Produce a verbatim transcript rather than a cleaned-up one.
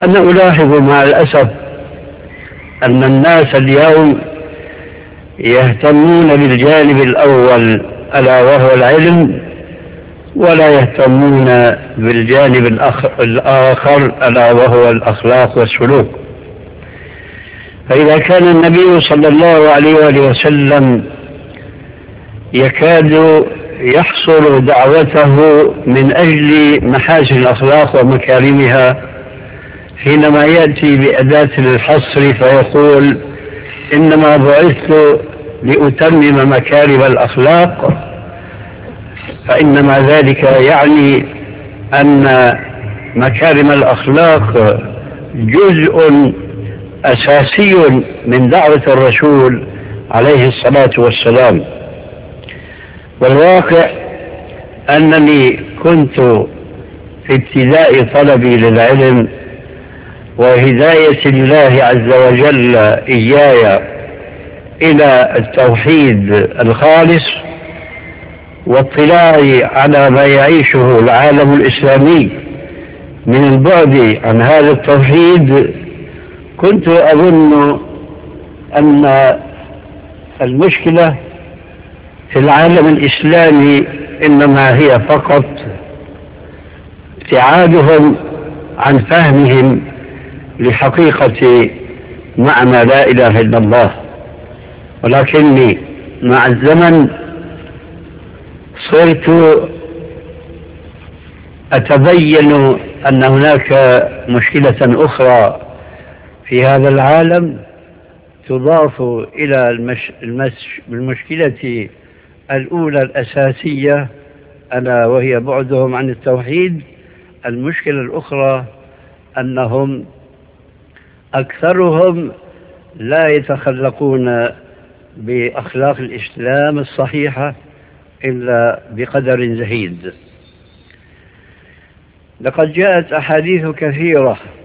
أنا ألاحظ مع الأسف أن الناس اليوم يهتمون بالجانب الأول ألا وهو العلم، ولا يهتمون بالجانب الآخر ألا وهو الأخلاق والسلوك. فإذا كان النبي صلى الله عليه وآله وسلم يكاد يحصر دعوته من أجل محاسن الأخلاق ومكارمها، حينما يأتي بأداة الحصر فيقول إنما بعثت لأتمم مكارم الأخلاق، فإنما ذلك يعني أن مكارم الأخلاق جزء أساسي من دعوة الرسول عليه الصلاة والسلام. والواقع أنني كنت في ابتداء طلبي للعلم وهداية الله عز وجل إياي إلى التوحيد الخالص واطلاعي على ما يعيشه العالم الإسلامي من البعد عن هذا التوحيد، كنت أظن أن المشكلة في العالم الإسلامي إنما هي فقط ابتعادهم عن فهمهم لحقيقة معنى لا إله إلا الله. ولكني مع الزمن صرت أتبين أن هناك مشكلة أخرى في هذا العالم تضاف إلى المش... المش... المشكلة الأولى الأساسية ألا وهي بعدهم عن التوحيد. المشكلة الأخرى أنهم أكثرهم لا يتخلقون بأخلاق الإسلام الصحيحة إلا بقدر زهيد. لقد جاءت أحاديث كثيرة